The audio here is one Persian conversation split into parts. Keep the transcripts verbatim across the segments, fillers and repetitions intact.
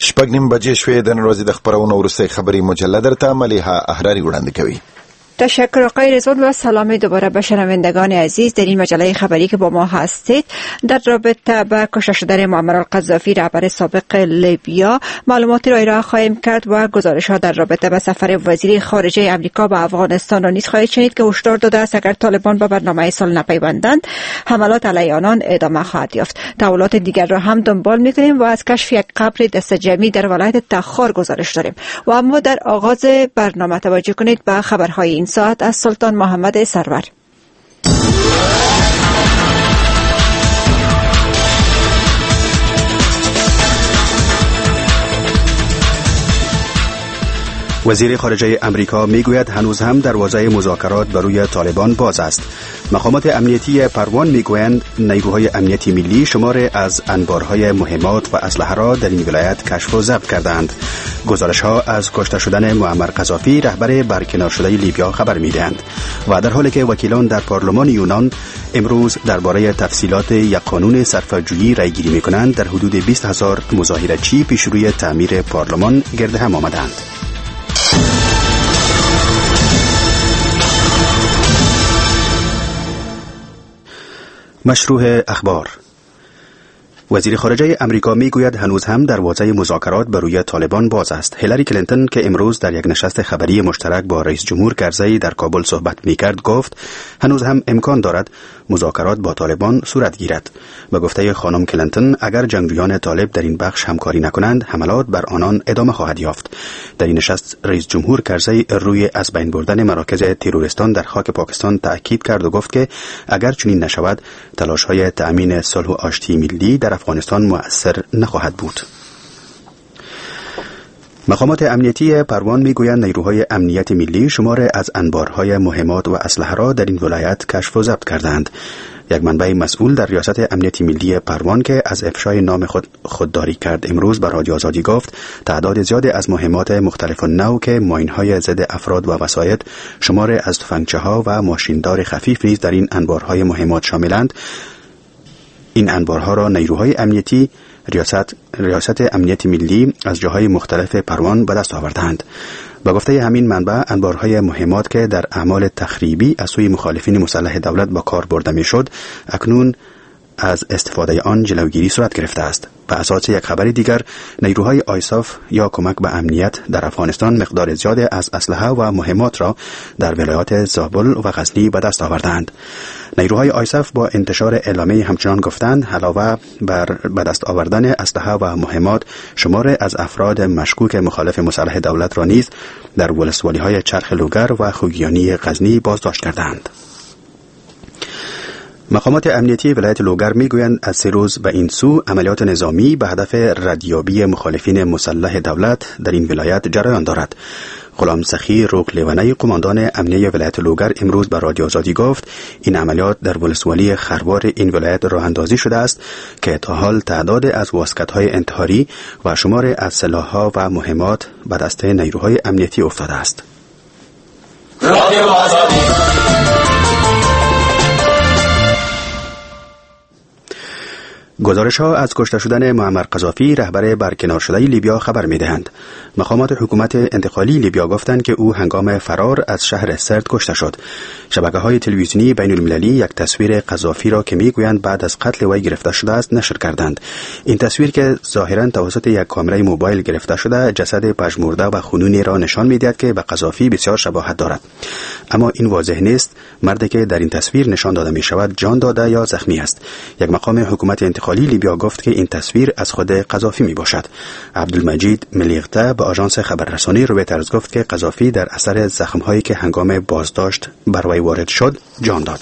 شپږ نیم بجې شوې. د نن ورځې د خبرونو وروستۍ خبري مجله درته ملیحه احراری وړاندې کوي. تشکر آقای رضوان و سلام دوباره به شنوندگان عزیز در این مجله خبری که با ما هستید. در رابطه با کشته شدن معمر القذافی رهبر سابق لیبیا معلوماتی را ارائه خواهیم کرد و گزارش‌ها در رابطه با سفر وزیر خارجه آمریکا به افغانستان را نیز خواهید شنید که هشدار داده است اگر طالبان به برنامه صلح نپیوندند حملات علیه آنان ادامه خواهد یافت. تحولات دیگر را هم دنبال می‌کنیم و از کشف یک قبر دست جمعی در ولایت تخار گزارش داریم. و اما در آغاز برنامه توجه کنید به خبرهای این ساعت از سلطان محمد سرور. وزیر خارجه امریکا میگوید هنوز هم دروازه مذاکرات بروی طالبان باز است. مقامات امنیتی پروان میگویند نیروهای امنیتی ملی شمار از انبارهای مهمات و اسلحه را در این ولایت کشف و ضبط کردند. گزارش‌ها از کشته شدن معمر قذافی رهبر برکنار شده لیبیا خبر میدهند و در حالی که وکیلان در پارلمان یونان امروز درباره تفصیلات یک قانون صرفه‌جویی رأی‌گیری می‌کنند، در حدود بیست هزار مظاهره‌چی پیش روی تعمیر پارلمان گرد هم آمدند. مشروع اخبار. وزیر خارجه امریکا میگوید هنوز هم دروازه مذاکرات بر روی طالبان باز است. هیلاری کلینتون که امروز در یک نشست خبری مشترک با رئیس جمهور کرزی در کابل صحبت میکرد گفت هنوز هم امکان دارد مذاکرات با طالبان صورت گیرد. به گفته خانم کلینتون اگر جنگجویان طالب در این بخش همکاری نکنند حملات بر آنان ادامه خواهد یافت. در این نشست رئیس جمهور کرزی روی از بین بردن مراکز تروریستان در خاک پاکستان تاکید کرد و گفت که اگر چنین نشود تلاش‌های تأمین صلح و آشتی ملی در افغانستان مؤثر نخواهد بود. مقامات امنیتی پروان میگویند نیروهای امنیت ملی شمار از انبارهای مهمات و اسلحه را در این ولایت کشف و ضبط کردند. یک منبع مسئول در ریاست امنیتی ملی پروان که از افشای نام خود خودداری کرد امروز به رادیو آزادی گفت تعداد زیادی از مهمات مختلف نوع که ماین‌های ضد افراد و وسایط شمار از تفنگچه‌ها و ماشیندار خفیف نیز در این انبارهای مهمات شاملند. این انبارها را نیروهای امنیتی ریاست ریاست امنیت ملی از جاهای مختلف پروان به دست آوردند. با گفته همین منبع انبارهای مهمات که در اعمال تخریبی از سوی مخالفین مسلح دولت با کار برده میشد اکنون از استفاده آن جلوگیری صورت گرفته است. به اساس یک خبر دیگر نیروهای آیساف یا کمک به امنیت در افغانستان مقدار زیادی از اسلحه و مهمات را در ولایات زابل و غزنی به دست آوردند. نیروهای آیساف با انتشار اعلامیه همچنان گفتند علاوه بر به دست آوردن اسلحه و مهمات شمار از افراد مشکوک مخالف مسلح دولت را نیز در ولسوالی‌های چرخ لوگر و خوگیانی غزنی بازداشت کردند. مقامات امنیتی ولایت لوگر میگویند از سه روز به این سو عملیات نظامی به هدف ردیابی مخالفین مسلح دولت در این ولایت جریان دارد. غلام سخی روغ لیونی قماندان امنیه ولایت لوگر امروز به رادیو آزادی گفت این عملیات در ولسوالی خروار این ولایت راه اندازی شده است که تا حال تعداد از واسکت‌های انتحاری و شمار از سلاح‌ها و مهمات به دست نیروهای امنیتی افتاده است. رادیو آزادی. گزارش‌ها از کشته شدن معمر قذافی رهبر برکنار شده لیبیا خبر می‌دهند. مقامات حکومت انتقالی لیبیا گفتند که او هنگام فرار از شهر سرت کشته شد. شبکه‌های تلویزیونی بین‌المللی یک تصویر قذافی را که می‌گویند بعد از قتل وی گرفته شده است نشر کردند. این تصویر که ظاهراً توسط یک کامرای موبایل گرفته شده جسد پژمرده و خونینی را نشان می‌دهد که به قذافی بسیار شباهت دارد. اما این واضح نیست مردی که در این تصویر نشان داده می‌شود جان داده یا زخمی است. یک مقام حکومت انتقالی لیبیا گفت که این تصویر از خود قذافی می باشد. عبدالمجید ملیغته به آژانس خبررسانی رویترز گفت که قذافی در اثر زخم‌هایی که هنگام بازداشت بر وی وارد شد جان داد.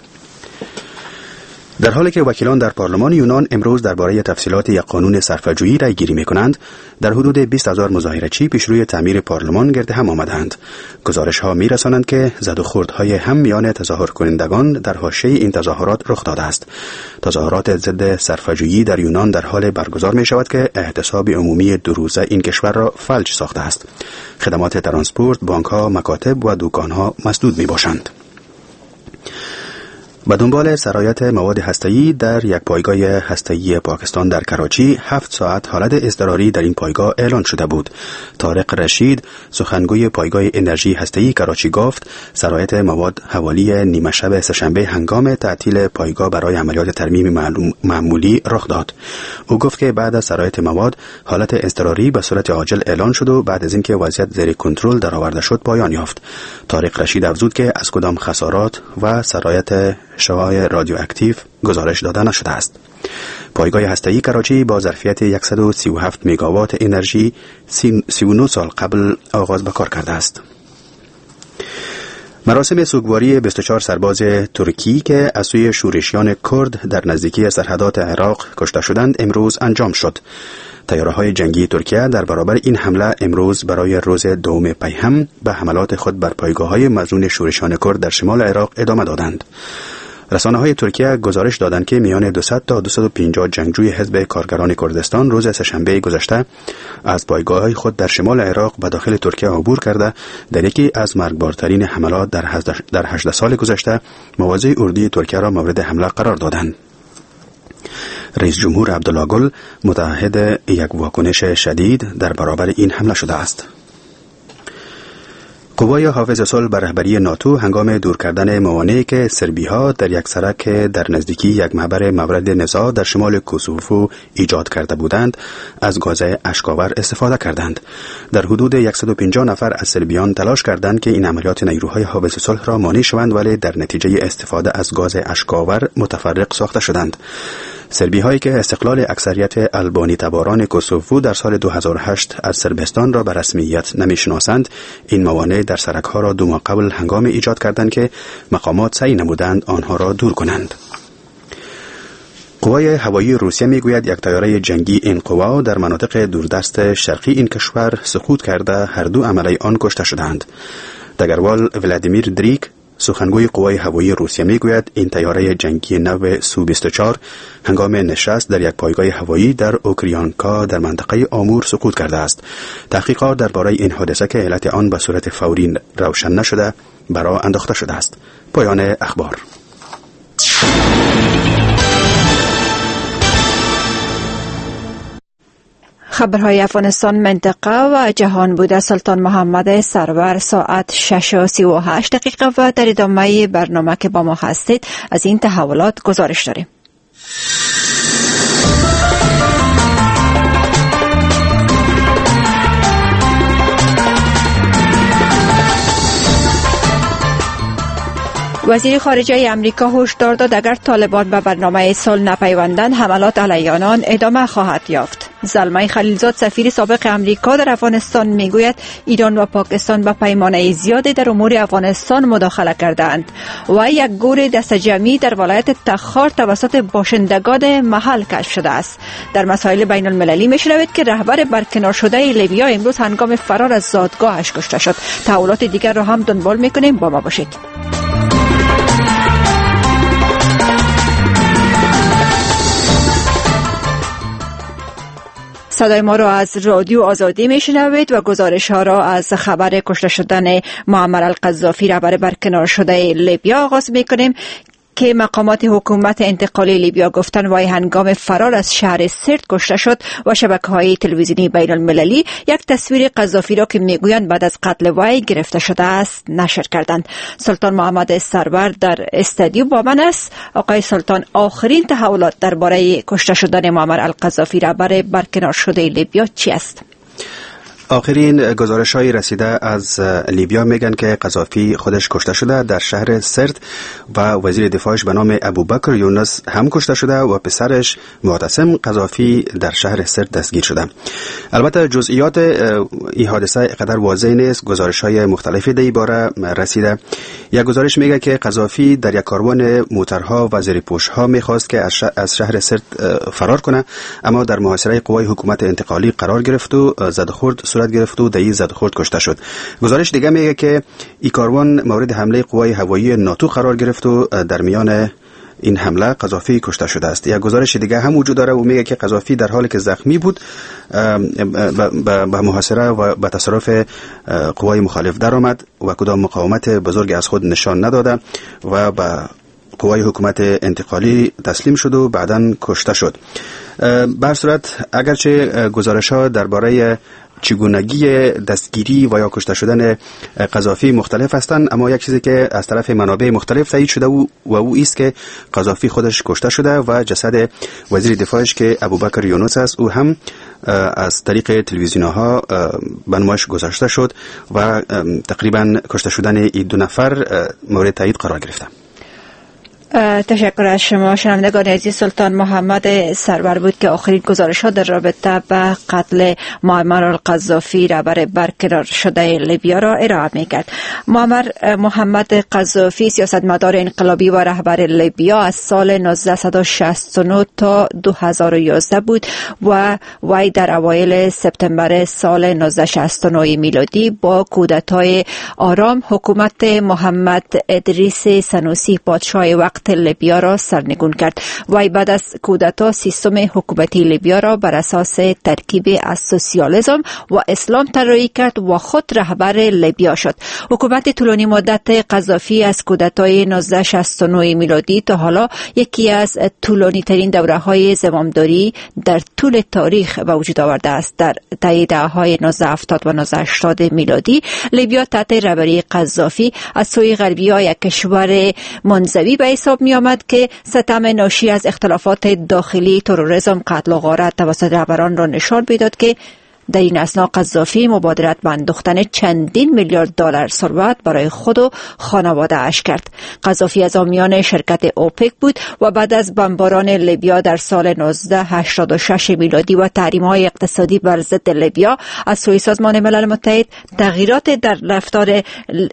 در حالی که وکیلان در پارلمان یونان امروز درباره تفصیلات یک قانون صرفه‌جویی رأی‌گیری می‌کنند، در حدود بیست هزار مظاهره‌چی پیش روی تعمیر پارلمان گرد هم آمدند. گزارش‌ها می‌رسانند که زد و خوردهای هم میان تظاهر کنندگان در حاشیه این تظاهرات رخ داده است. تظاهرات ضد صرفه‌جویی در یونان در حال برگزار می‌شود که احتساب عمومی دو روزه این کشور را فلج ساخته است. خدمات ترانسپورت، بانک‌ها، مکاتب و دکان‌ها مسدود می‌باشند. به دنبال سرایت مواد هسته‌ای در یک پایگاه هسته‌ای پاکستان در کراچی، هفت ساعت حالت اضطراری در این پایگاه اعلان شده بود. طارق رشید، سخنگوی پایگاه انرژی هسته‌ای کراچی گفت سرایت مواد حوالی نیمه شب سه‌شنبه هنگام تعطیل پایگاه برای عملیات ترمیم معمولی رخ داد. او گفت که بعد از سرایت مواد حالت اضطراری به صورت عاجل اعلان شد و بعد از اینکه وضعیت زیر کنترل درآورده شد پایان یافت. طارق رشید افزود که از کدام خسارات و سرایت شعاع رادیواکتیو گزارش داده نشده است. پایگاه هسته‌ای کراچی با ظرفیت صد و سی و هفت مگاوات انرژی سی و نه سال قبل آغاز به کار کرده است. مراسم سوگواری بیست و چهار سرباز ترکی که از سوی شورشیان کرد در نزدیکی سرحدات عراق کشته شدند امروز انجام شد. طیاره‌های جنگی ترکیه در برابر این حمله امروز برای روز دوم پیهم به حملات خود بر پایگاه‌های مظنون شورشیان کرد در شمال عراق ادامه دادند. رسانه‌های ترکیه گزارش دادند که میان دویست تا دویست و پنجاه جنگجوی حزب کارگران کردستان روز سه‌شنبه گذشته از پایگاه‌های خود در شمال عراق به داخل ترکیه عبور کرده در یکی از مرگبارترین حملات در هجده سال گذشته مواضع اردوی ترکیه را مورد حمله قرار دادند. رئیس جمهور عبدالله گل متعهد یک واکنش شدید در برابر این حمله شده است. قوای حافظ صلح به رهبری ناتو هنگام دور کردن موانعی که سربی‌ها در یک سرک در نزدیکی یک محور مورد نزاع در شمال کوسوفو ایجاد کرده بودند از گاز اشک‌آور استفاده کردند. در حدود صد و پنجاه نفر از سربیان تلاش کردند که این عملیات نیروهای حافظ صلح را مانع شوند، ولی در نتیجه استفاده از گاز اشک‌آور متفرق ساخته شدند. سربی هایی که استقلال اکثریت البانی تباران کوسوفو در سال دو هزار و هشت از صربستان را به رسمیت نمیشناسند، این موانع در سرک ها را دو ماه قبل هنگام ایجاد کردند که مقامات سعی نمودند آنها را دور کنند. قوای هوایی روسیه میگوید یک طیاره جنگی این قوا در مناطق دوردست شرقی این کشور سقوط کرده، هر دو عمله آن کشته شدند. دگروال ولادیمیر دریک، سخنگوی قوای هوایی روسیه میگوید این طیاره جنگی نو سو بیست و چهار هنگام نشست در یک پایگاه هوایی در اوکریانکا در منطقه آمور سقوط کرده است. تحقیقات درباره این حادثه که علت آن به صورت فوری روشن نشده برای انداخته شده است. پایان اخبار. خبرهای افغانستان، منطقه و جهان بوده. سلطان محمد سرور ساعت شش و سی و هشت دقیقه و در ادامه برنامه که با ما هستید از این تحولات گزارش داریم. وزیر خارجه امریکا هشدار داد اگر طالبان به برنامه صلح نپیوندند حملات علیه آنان ادامه خواهد یافت. زلمه خلیلزاد سفیر سابق امریکا در افغانستان میگوید ایران و پاکستان به پیمانه زیادی در امور افغانستان مداخله کردند و یک گور دست جمعی در ولایت تخار توسط باشندگان محل کشف شده است. در مسائل بین المللی میشنوید که رهبر برکنار شده لیبیا امروز هنگام فرار از زادگاهش کشته شد. تحولات دیگر را هم دنبال میکنیم، با ما باشید. صدای ما را از رادیو آزادی میشنوید و گزارش ها را از خبر کشته شدن معمر القذافی رهبر برکنار شده لیبیا آغاز میکنیم که مقامات حکومت انتقالی لیبیا گفتن وای هنگام فرار از شهر سرت کشته شد و شبکه‌های تلویزیونی بین المللی یک تصویر قذافی را که میگویند بعد از قتل وی گرفته شده است نشر کردند. سلطان محمد سرور در استودیو با من است. آقای سلطان، آخرین تحولات درباره کشته شدن معمر القذافی رهبر برکنار شده لیبیا چی است؟ آخرین گزارش‌های رسیده از لیبیا میگن که قذافی خودش کشته شده در شهر سرت و وزیر دفاعش به نام ابوبکر یونس هم کشته شده و پسرش معتصم قذافی در شهر سرت دستگیر شده. البته جزئیات این حادثه قدر واضح نیست، گزارش‌های مختلفی در این باره رسیده. یک گزارش میگه که قذافی در یک کاروان موترها و زیرپوش‌ها میخواست که از شهر سرت فرار کنه، اما در محاصره قوای حکومت انتقالی قرار گرفت و زدخورد گرفت و در زد خورد کشته شد. گزارش دیگه میگه که این کاروان مورد حمله قوای هوایی ناتو قرار گرفت و در میان این حمله قذافی کشته شده است. یک گزارش دیگه هم وجود داره و میگه که قذافی در حالی که زخمی بود به محاصره و به تصرف قوای مخالف درآمد و کدام مقاومت بزرگی از خود نشان نداده و به قوای حکومت انتقالی تسلیم شد و بعداً کشته شد. به هر صورت اگرچه گزارش‌ها درباره چگونگی دستگیری و یا کشته شدن قذافی مختلف هستند، اما یک چیزی که از طرف منابع مختلف تایید شده و او است که قذافی خودش کشته شده و جسد وزیر دفاعش که ابوبکر یونس است او هم از طریق تلویزیون‌ها به نمایش گذاشته شد و تقریبا کشته شدن این دو نفر مورد تایید قرار گرفته. تشکر از شما. شنوندگان عزیز، سلطان محمد سرور بود که آخرین گزارش ها در رابطه به قتل معمر القذافی رهبر برکنار شده لیبیا را ارائه می‌کرد. معمر محمد قذافی سیاستمدار انقلابی و رهبر لیبیا از سال نوزده و شصت و نه تا دو هزار و یازده بود و وی در اوایل سپتامبر سال نوزده و شصت و نه میلادی با کودتای آرام حکومت محمد ادریس سنوسی پادشاه وقت لیبیا را سرنگون کرد. وی بعد از کودتا سیستم حکومتی لیبیا را بر اساس ترکیب از سوسیالیسم و اسلام طراحی کرد و خود رهبر لیبیا شد. حکومت طولانی مدت قذافی از کودتای نوزده و شصت و نه میلادی تا حالا یکی از طولانی ترین دوره های زمامداری در طول تاریخ به وجود آورده است. در دهه‌های نوزده هفتاد و نوزده هشتاد میلادی لیبیا تحت رهبری قذافی از سوی غربی‌ها یک کشور منزوی به حساب می آمد که ستم ناشی از اختلافات داخلی، تروریسم، قتل و غارت توسط رهبران را نشان میداد که در این اثنا قذافی مبادرت به اندوختن چندین میلیارد دلار ثروت برای خود و خانواده اش کرد. قذافی از حامیان شرکت اوپک بود و بعد از بمباران لیبیا در سال نوزده هشتاد و شش میلادی و تحریم‌های اقتصادی بر ضد لیبیا از سوی سازمان ملل متحد تغییرات در رفتار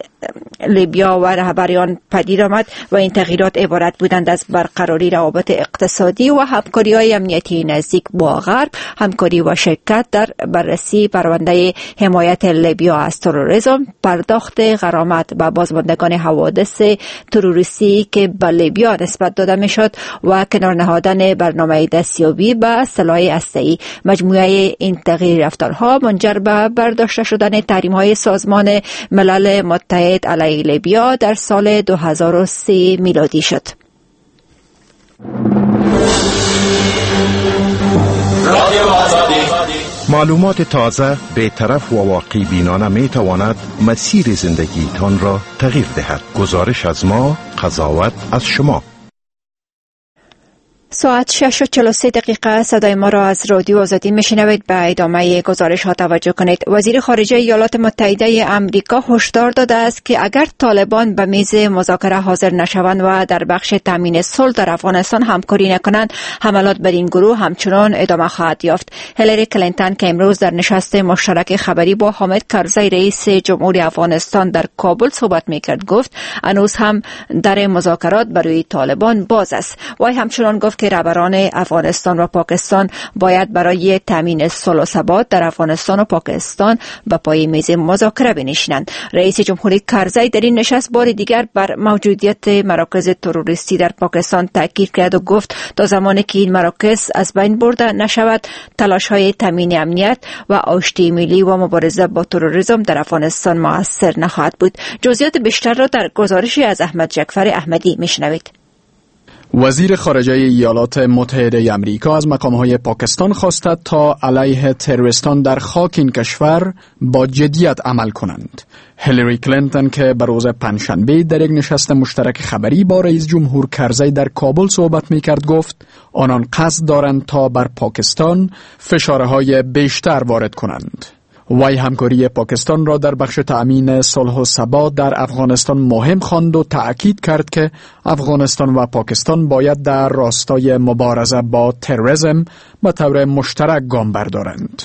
لیبیا و رهبران پدید آمد و این تغییرات عبارت بودند از برقراری روابط اقتصادی و همکاری‌های امنیتی نزدیک با غرب، همکاری و شرکت در بررسی پرونده حمایت لیبیا از تروریسم، پرداخت غرامت به بازماندگان حوادث تروریستی که به لیبیا نسبت داده میشد و کنار نهادن برنامه دستیابی به سلاح هسته‌ای. مجموعه این تغییر رفتارها منجر به برداشته شدن تحریم‌های سازمان ملل متحد علیه لیبیا در سال دو هزار و سه میلادی شد. معلومات تازه، بی‌طرف و واقع بینانه می تواند مسیر زندگیتان را تغییر دهد. گزارش از ما، قضاوت از شما. ساعت شش و چهل و سه دقیقه صدای ما را از رادیو آزادی میشنوید. به ادامه گزارش ها توجه کنید. وزیر خارجه ایالات متحده امریکا هشدار داده است که اگر طالبان به میز مذاکره حاضر نشوند و در بخش تامین صلح در افغانستان همکاری نکنند، حملات بر این گروه همچنان ادامه خواهد یافت. هیلاری کلینتون که امروز در نشست مشترک خبری با حامد کرزی رئیس جمهوری افغانستان در کابل صحبت میکرد گفت هنوز هم در مذاکرات برای طالبان باز است. وی همچنان گفت که رهبران افغانستان و پاکستان باید برای تامین صلح و ثبات در افغانستان و پاکستان به پای میز مذاکره بنشینند. رئیس جمهوری کرزی در این نشست بار دیگر بر موجودیت مراکز تروریستی در پاکستان تاکید کرد و گفت تا زمانی که این مراکز از بین برده نشود، تلاش‌های تامین امنیت و آشتی ملی و مبارزه با تروریسم در افغانستان مؤثر نخواهد بود. جزئیات بیشتر را در گزارشی از احمد جعفر احمدی میشنوید. وزیر خارجه ایالات متحده آمریکا از مقام‌های پاکستان خواست تا علیه تروریستان در خاک این کشور با جدیت عمل کنند. هیلاری کلینتون که به روز پنجشنبه در یک نشست مشترک خبری با رئیس جمهور کرزی در کابل صحبت می‌کرد گفت آنان قصد دارند تا بر پاکستان فشارهای بیشتر وارد کنند. وی همکاری پاکستان را در بخش تأمین صلح و ثبات در افغانستان مهم خواند و تأکید کرد که افغانستان و پاکستان باید در راستای مبارزه با تروریسم به طور مشترک گام بردارند.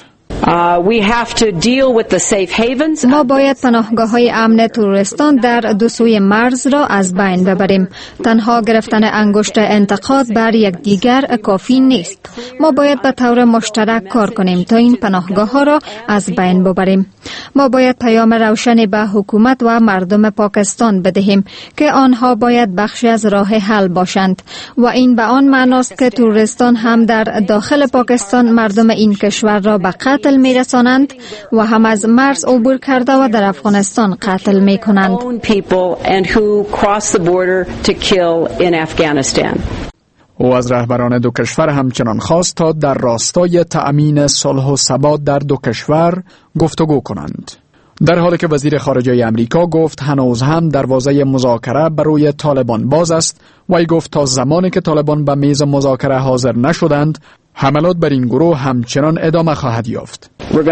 ما باید پناهگاه‌های امن تروریستان در دو سوی مرز را از بین ببریم. تنها گرفتن انگشت انتقاد بر یکدیگر کافی نیست. ما باید به طور مشترک کار کنیم تا این پناهگاه‌ها را از بین ببریم. ما باید پیام روشنی به حکومت و مردم پاکستان بدهیم که آنها باید بخشی از راه حل باشند و این به آن معناست که تروریستان هم در داخل پاکستان مردم این کشور را به قتل قتل می رسانند و هم از مرز عبور کرده و در افغانستان قتل می کنند. او از رهبران دو کشور همچنان خواست تا در راستای تأمین صلح و ثبات در دو کشور گفتگو کنند. در حالی که وزیر خارجه امریکا گفت هنوز هم دروازه مذاکره برای طالبان باز است و ای گفت تا زمانی که طالبان به میز مذاکره حاضر نشدند حملات بر این گروه همچنان ادامه خواهد یافت.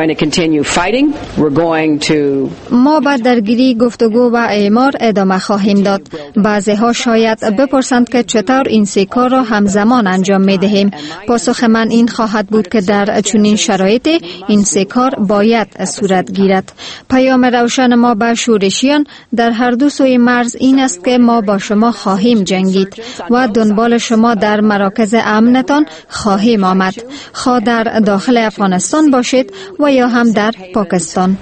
ما با درگیری، گفتگو و اعمار ادامه خواهیم داد. بعضی ها شاید بپرسند که چطور این سه کار را همزمان انجام می دهیم. پاسخ من این خواهد بود که در چنین شرایطی این سه کار باید صورت گیرد. پیام روشن ما به شورشیان در هر دو سوی مرز این است که ما با شما خواهیم جنگید و دنبال شما در مراکز امنتان خواهیم آمد، خواه در داخل افغانستان باشید و یا هم در پاکستان.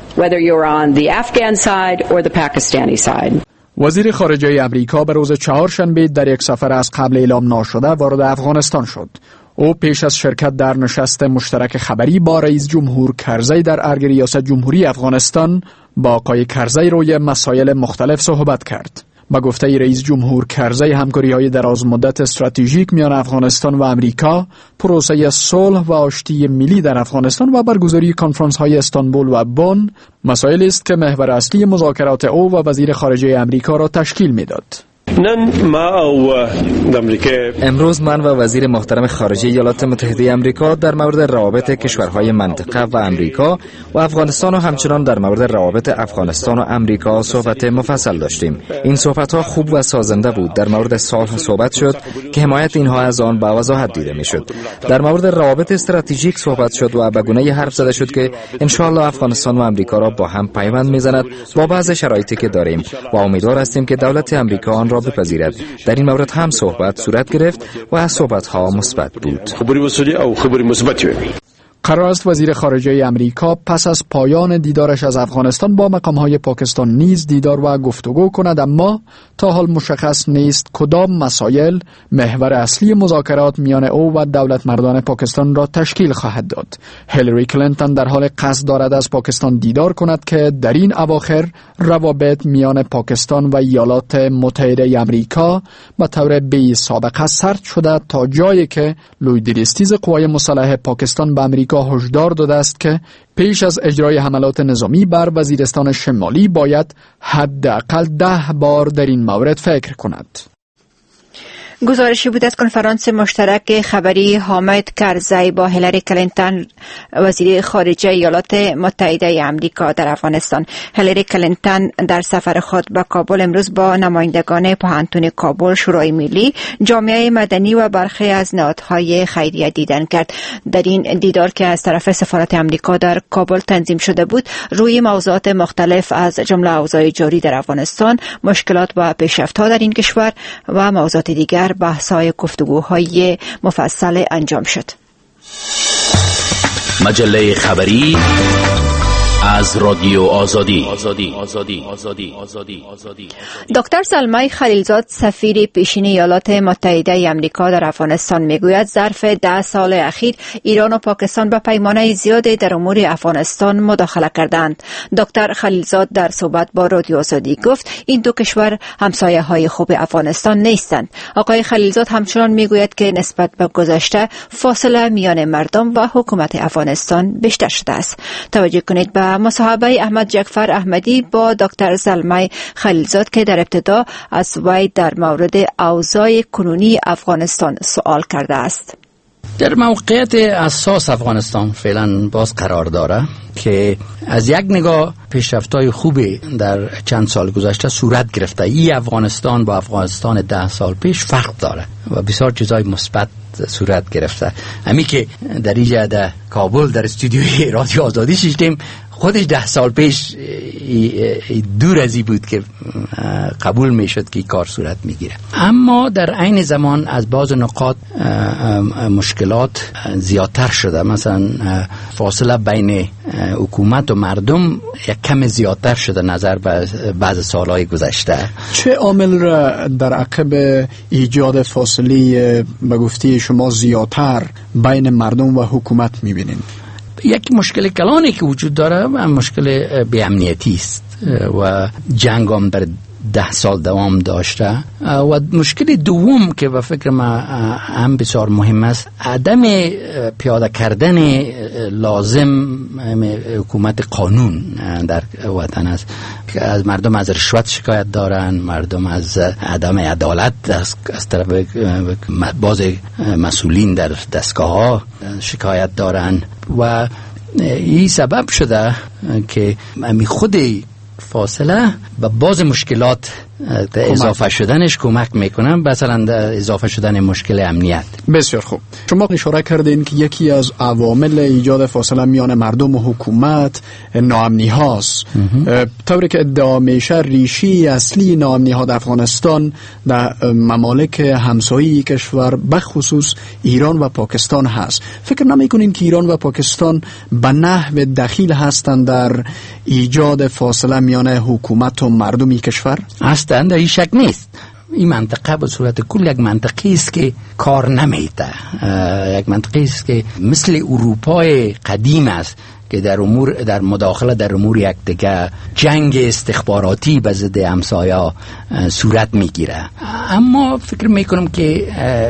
وزیر خارجه امریکا به روز چهارشنبه در یک سفر از قبل اعلام ناشده وارد افغانستان شد. او پیش از شرکت در نشست مشترک خبری با رئیس جمهور کرزی در ارگ ریاست جمهوری افغانستان با آقای کرزی روی مسائل مختلف صحبت کرد. با گفته رئیس جمهور کرزی همکاری‌های دراز مدت استراتژیک میان افغانستان و امریکا، پروسه صلح و آشتی ملی در افغانستان و برگزاری کنفرانس‌های استانبول و بن مسائلی است که محور اصلی مذاکرات او و وزیر خارجه امریکا را تشکیل می‌داد. امروز من و وزیر محترم خارجه ایالات متحده امریکا در مورد روابط کشورهای منطقه و امریکا و افغانستان و همچنان در مورد روابط افغانستان و امریکا صحبت مفصل داشتیم. این صحبت‌ها خوب و سازنده بود. در مورد صلح صحبت شد که حمایت اینها از آن با وضاحت دیده می‌شد. در مورد روابط استراتژیک صحبت شد و به گونه‌ای حرف زده شد که ان شاء الله افغانستان و امریکا را با هم پیوند می‌زند با بعض شرایطی که داریم و امیدوار هستیم که دولت امریکا آن را بپذیرد. در این مورد هم صحبت صورت گرفت و از صحبت‌ها مثبت بود. قرار است وزیر خارجه امریکا پس از پایان دیدارش از افغانستان با مقام‌های پاکستان نیز دیدار و گفتگو کند، اما تا حال مشخص نیست کدام مسائل محور اصلی مذاکرات میان او و دولت مردان پاکستان را تشکیل خواهد داد. هیلاری کلینتون در حال قصد دارد از پاکستان دیدار کند که در این اواخر روابط میان پاکستان و ایالات متحده امریکا به طور بی سابقه سرد شده تا جایی که لویدریستیز قوای مسلح پاکستان به امریکا هشدار داده است که پیش از اجرای حملات نظامی بر وزیرستان شمالی باید حداقل ده بار در این مورد فکر کند. گزارشی بود از کنفرانس مشترک خبری حامد کرزی با هیلاری کلینتون وزیر خارجه ایالات متحده آمریکا در افغانستان. هیلاری کلینتون در سفر خود به کابل امروز با نمایندگان پوهنتون کابل، شورای ملی، جامعه مدنی و برخی از نهادهای خیریه دیدن کرد. در این دیدار که از طرف سفارت آمریکا در کابل تنظیم شده بود، روی موضوعات مختلف از جمله اوضاع جاری در افغانستان، مشکلات و پیشرفت‌ها در این کشور و موضوعات دیگر بحث‌های گفتگوهای مفصل انجام شد. مجله خبری از رادیو آزادی. دکتر سلمای خلیلزاد سفیر پیشین ایالات متحده آمریکا در افغانستان میگوید ظرف ده سال اخیر ایران و پاکستان به پیمانه زیادی در امور افغانستان مداخله کردند. دکتر خلیلزاد در صحبت با رادیو آزادی گفت این دو کشور همسایه های خوب افغانستان نیستند. آقای خلیلزاد همچنان میگوید که نسبت به گذشته فاصله میان مردم و حکومت افغانستان بیشتر شده است. توجه کنید به مصاحبه احمد جعفر احمدی با دکتر سلمای خلیلزاد که در ابتدا از وی در مورد اوضاع کنونی افغانستان سوال کرده است. در موقعیت اساس افغانستان فعلا باز قرار داره که از یک نگاه پیشرفت‌های خوبی در چند سال گذشته صورت گرفته. این افغانستان با افغانستان ده سال پیش فرق داره و بسیار چیزای مثبت صورت گرفته. همین که در اینجا در کابل در استودیوی رادیو آزادی شیشتیم خودش ده سال پیش دور از این بود که قبول می شد که کار صورت می گیره. اما در عین زمان از بعض نقاط مشکلات زیادتر شده. مثلا فاصله بین حکومت و مردم یک کم زیادتر شده نظر به بعض سالهای گذشته. چه عامل را در عقب ایجاد فاصله به گفته شما زیادتر بین مردم و حکومت می بینید؟ یک مشکل کلانی که وجود داره مشکل بی‌امنیتی است و جنگ هم در ده سال دوام داشته. و مشکل دوم که به فکر ما هم بسیار مهم است عدم پیاده کردن لازم حکومت قانون در وطن است که از مردم از رشوت شکایت دارن، مردم از عدم عدالت از طرف بعض مسئولین در دستگاه ها شکایت دارن و این سبب شده که امی خود فاصله و باز مشکلات اضافه شدنش کمک میکنن، مثلا اضافه شدن مشکل امنیت. بسیار خوب. شما اشاره کردین که یکی از عوامل ایجاد فاصله میان مردم و حکومت ناامنی هاست. طوری که ادعا میشه ریشی اصلی ناامنی ها در افغانستان در ممالک همسایه کشور بخصوص ایران و پاکستان هست. فکر نمیکنین که ایران و پاکستان به نحو دخیل هستند در ایجاد فاصله میان حکومت و مردمی کشور؟ هستند، در این شک نیست. این منطقه به صورت کل یک منطقه است که کار نمیده، یک منطقه است که مثل اروپای قدیم است که در امور در مداخله در امور یک دیگه جنگ استخباراتی به ضد همسایا صورت میگیره. اما فکر میکنم که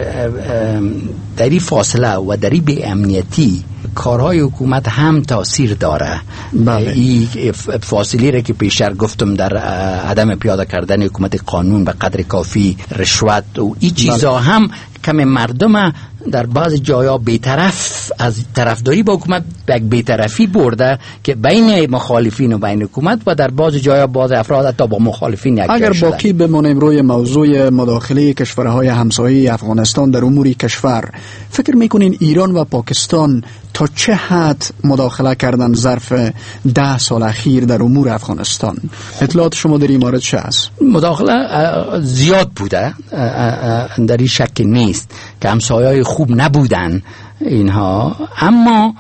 در این فاصله و در این بی‌امنیتی کارهای حکومت هم تاثیر داره. این فاصله را که پیشتر گفتم در عدم پیاده کردن حکومت قانون به قدر کافی، رشوت و این چیزا هم کم مردم در بعض جایا بی‌طرف از طرفداری با حکومت به بی‌طرفی برده که بین مخالفین و بین حکومت و در بعض جایا بعض افراد حتی با مخالفین یک جای اگر شدن. باقی بمانیم روی موضوع مداخله کشورهای همسایه افغانستان در امور کشور، فکر میکنین ایران و پاکستان تا چه حد مداخله کردن ظرف ده سال اخیر در امور افغانستان؟ اطلاعات شما در این مورد چه است؟ مداخله زیاد بوده، در این شک نیست که همسایه‌های خوب نبودن اینها، اما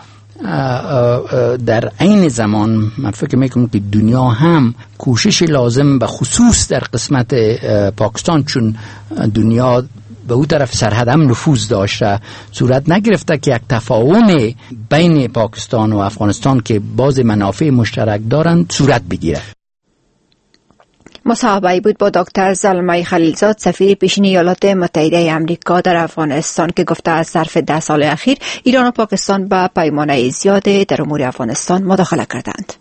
در عین زمان من فکر میکنم که دنیا هم کوشش لازم به خصوص در قسمت پاکستان، چون دنیا به اون طرف سرحد هم نفوذ داشته، صورت نگرفته که یک تفاهم بین پاکستان و افغانستان که باز منافع مشترک دارن صورت بگیره. مصاحبه‌ای بود با دکتر زلمه خلیلزاد، سفیر پیشین ایالات متحده آمریکا در افغانستان، که گفته از ظرف ده سال اخیر ایران و پاکستان به پیمانه زیاد در امور افغانستان مداخله کردند.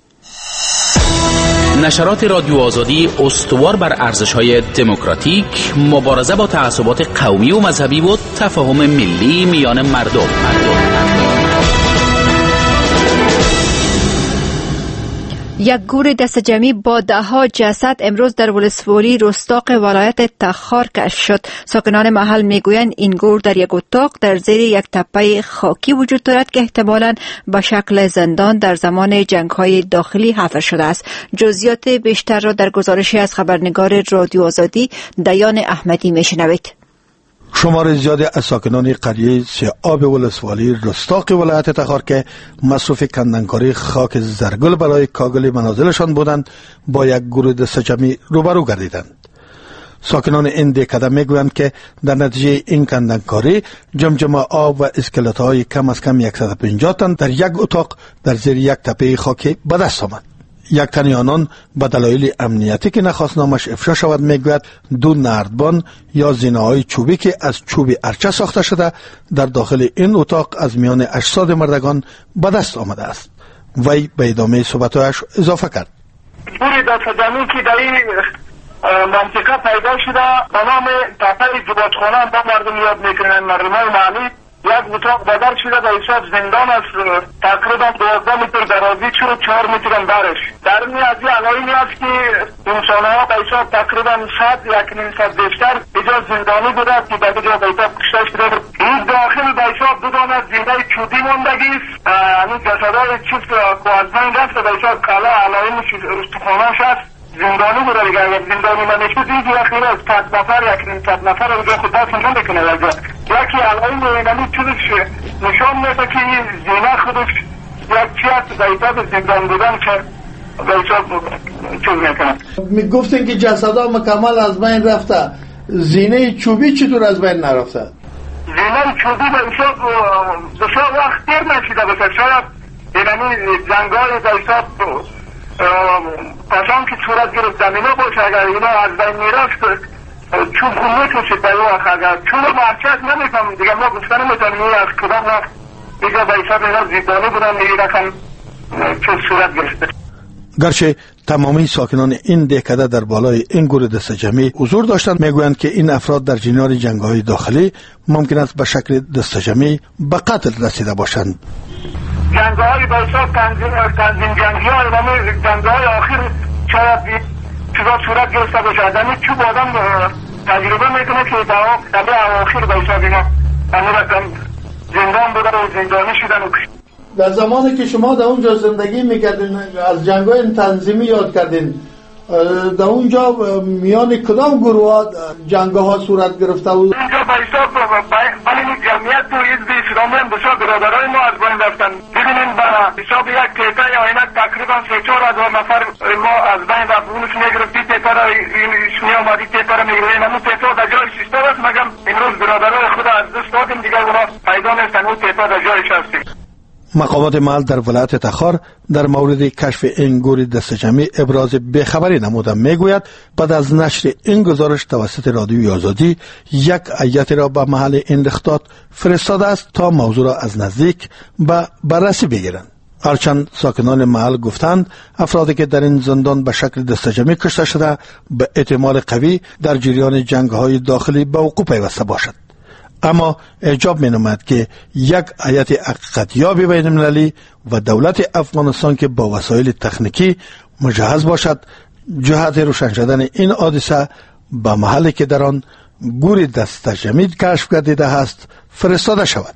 نشرات رادیو آزادی استوار بر ارزش‌های دموکراتیک، مبارزه با تعصبات قومی و مذهبی و تفاهم ملی میان مردم. یک گور دست جمعی با ده ها جسد امروز در ولسوالی رستاق ولایت تخار کشف شد. ساکنان محل میگویند این گور در یک اتاق در زیر یک تپه خاکی وجود دارد که احتمالاً به شکل زندان در زمان جنگ‌های داخلی حفر شده است. جزئیات بیشتر را در گزارشی از خبرنگار رادیو آزادی دیان احمدی میشنوید. شمار زیادی از ساکنان قریه سه آب ولسوالی رستاق ولایت تخار که مصروف کندنکاری خاک زرگل برای کاغل منازلشان بودند با یک گروه دسته جمعی روبرو گردیدند. ساکنان این دهکده میگویند که در نتیجه این کندنکاری جمجمه آب و اسکلت های کم از کم صد و پنجاه تن در یک اتاق در زیر یک تپه خاکی به دست آمد. یک تن آنان به دلایل امنیتی که نخواست نامش افشا شود میگوید دو نردبان یا زینه‌های چوبی که از چوب ارچه ساخته شده در داخل این اتاق از میان اجساد مردگان به دست آمده است. وی به ادامه صحبت‌هایش اضافه کرد: گوری دستجمعی که در این منطقه پیدا شده به نام تپه جباتخانه با مردم یاد میکنند. مردمای محلی یک اتاق بدر شده به حساب زندان است، تقریبا دوازده متر درازی چه چهار متر هم برش. در این از این علایمی است که انسانها به حساب تقریبا صد یک نیم صد بیشتر اینجا زندانی بوده که به اینجا به حساب کشته شده. این داخل به حساب دو دانه زنده چوبی ماندگی است. این جسدهای چیز که از بین رفته به حساب کلا علایمش استخواناش است. زندانی بوده دیگه. اگر زندانی من نشد اینجا خیلی از صد نفر یک نیم صد نفر اینجا خود دست نمیکنه. یکی علایم اینمی چیزش نشان میده که این زینه خودش یک چی هست به حساب زندان بودن که به حساب چیز میکنه. میگفتن که جسدها مکمل از بین رفته، زینه چوبی چطور از بین نرفته؟ زینه چوبی به حساب بسیار وقت دیر نشیده بسید، شاید اینمی جنگ های در حساب پاشان که صورت گرفت زمینه باشه، اگر اینا از بین میرفت چون خونه کشید در اون اگر چون ما مرچت نمیکنم دیگه ما گفتن میتونیم از کدام رفت دیگه در حساب اینا زیبانی بودن میگه رقم چون صورت گرفته. گرچه تمامی ساکنان این دهکده در بالای این گروه دسته جمعی حضور داشتند، میگویند که این افراد در جریان جنگ‌های داخلی ممکن است به شکل دسته جمعی به قتل رسیده باشند. جنگ‌های به حساب تنظیم تنظیم جنگی‌ها و جنگ‌های آخر شاید چیزا صورت گرفته باشه. آدمی چوب آدم تجربه میکنه که در آخر به حساب اینا زندان بودن و زندانی شدن و در زمانی که شما در اونجا زندگی میکردین از جنگ‌های تنظیمی یاد کردین، در اونجا میان کدام گروه ها جنگ‌ها صورت گرفته بود؟ اونجا به حساب بین جمعیت تو حزب اسلامی هم بسیار برادرای ما از بین رفتن. ببینیم به حساب یک تیپه یا اینا تقریبا سه چهار هزار نفر ما از بین رفت. اونش میگرفتی تیپه را می آمدی تیپه را میگرفتیم. همون تیپه در جای شیسته است، مگم امروز برادرای خود از دست دادیم دیگه اونا پیدا نیستن. اون تیپه در جایش هستیم. مقامات محل در ولایت تخار در مورد کشف این گروه دسته جمعی ابراز بیخبری نموده. میگوید بعد از نشر این گزارش توسط رادیوی آزادی یک هیئت را به محل این رخداد فرستاده است تا موضوع را از نزدیک به بررسی بگیرند. هرچند ساکنان محل گفتند افرادی که در این زندان به شکل دسته جمعی کشته شده به احتمال قوی در جریان جنگ‌های داخلی به وقوع پیوسته باشد، اما اعجاب می نماید که یک هیئت حقیقتیاب بین المللی و دولت افغانستان که با وسایل تکنیکی مجهز باشد جهت روشن شدن این حادثه به محلی که در آن گور دسته جمعی کشف گردیده است فرستاده شود.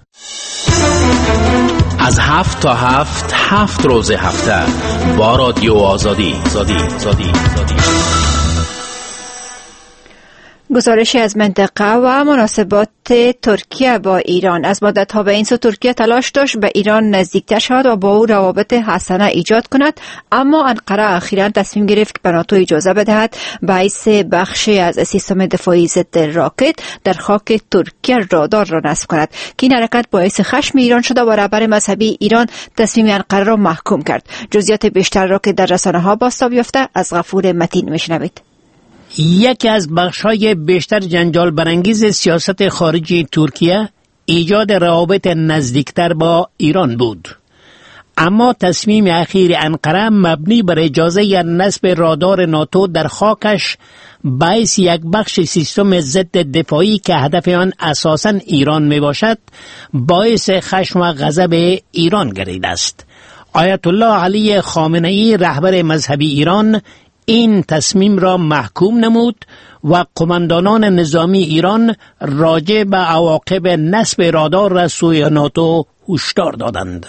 از هفت تا هفت هفت روز هفته با رادیو آزادی زادی زادی زادی. گزارشی از منطقه و مناسبات ترکیه با ایران. از مدت‌ها به این سو ترکیه تلاش داشت به ایران نزدیکتر شود و با او روابط حسنه ایجاد کند، اما انقره اخیراً تصمیم گرفت که به ناتو اجازه بدهد باعث بخشی از سیستم دفاعی ضد راکت در خاک ترکیه رادار را نصب کند که این حرکت باعث خشم ایران شده و رهبر مذهبی ایران تصمیم انقره را محکوم کرد. جزئیات بیشتر را که در رسانه‌ها بازتاب یافته از غفور متین میشنوید. یکی از بخش‌های بیشتر جنجال برانگیز سیاست خارجی ترکیه ایجاد روابط نزدیکتر با ایران بود، اما تصمیم اخیر انقره مبنی بر اجازه نصب رادار ناتو در خاکش باعث یک بخش سیستم ضد دفاعی که هدف آن اساساً ایران می باشد باعث خشم و غضب ایران گردیده است. آیت الله علی خامنه‌ای رهبر مذهبی ایران این تصمیم را محکوم نمود و قماندانان نظامی ایران راجع به عواقب نصب رادار را سوی ناتو هشدار دادند.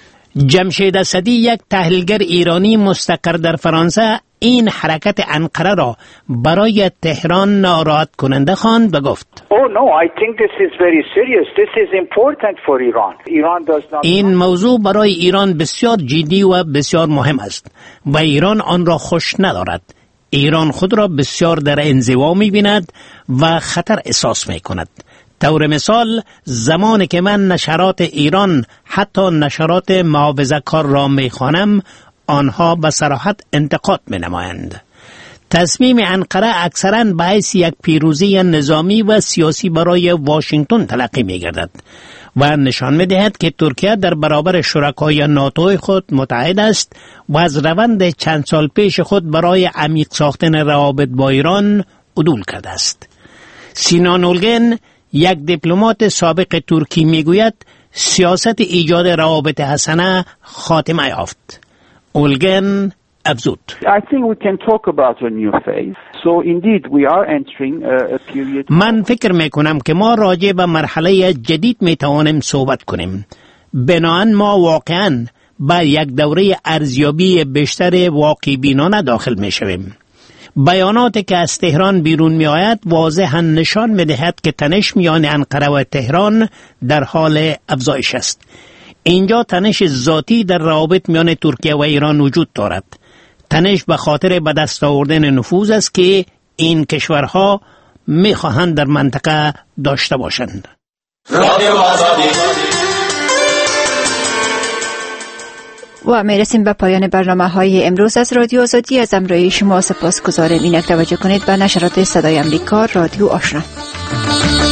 جمشید اسدی یک تحلیلگر ایرانی مستقر در فرانسه این حرکت انقره را برای تهران ناراحت کننده خواند و گفت Oh no, I think this is very serious. This is important for Iran. Iran does not این موضوع برای ایران بسیار جدی و بسیار مهم است و ایران آن را خوش ندارد. ایران خود را بسیار در انزوا می‌بیند و خطر احساس می‌کند. طور مثال زمانی که من نشرات ایران حتی نشرات معاوضه‌کار را می‌خوانم آنها به صراحت انتقاد می‌نمایند. تصمیم انقره اکثراً باعث یک پیروزی نظامی و سیاسی برای واشنگتن تلقی می‌گردد و نشان می‌دهد که ترکیه در برابر شرکای ناتو خود متحد است و از روند چند سال پیش خود برای عمیق ساختن روابط با ایران عدول کرده است. سینان اولگن یک دیپلمات سابق ترکی میگوید سیاست ایجاد روابط حسنه خاتمه یافت. اولگن افزود I think we can talk about a new phase. So indeed we are entering a, a period. من فکر میکنم که ما راجع به مرحله جدید میتوانیم صحبت کنیم. بنابراین ما واقعاً به یک دوره ارزیابی بیشتر واقعی بینانه داخل میشویم. بیاناتی که از تهران بیرون می آید واضحاً نشان می دهد که تنش میان انقره و تهران در حال افزایش است. اینجا تنش ذاتی در روابط میان ترکیه و ایران وجود دارد. تنش به خاطر به دست آوردن نفوذ است که این کشورها می خواهند در منطقه داشته باشند. و میرسیم به پایان برنامه های امروز از رادیو آزادی. از همراهی شما سپاسگزارم. اینک توجه کنید به نشرات صدای امریکا رادیو آشنا.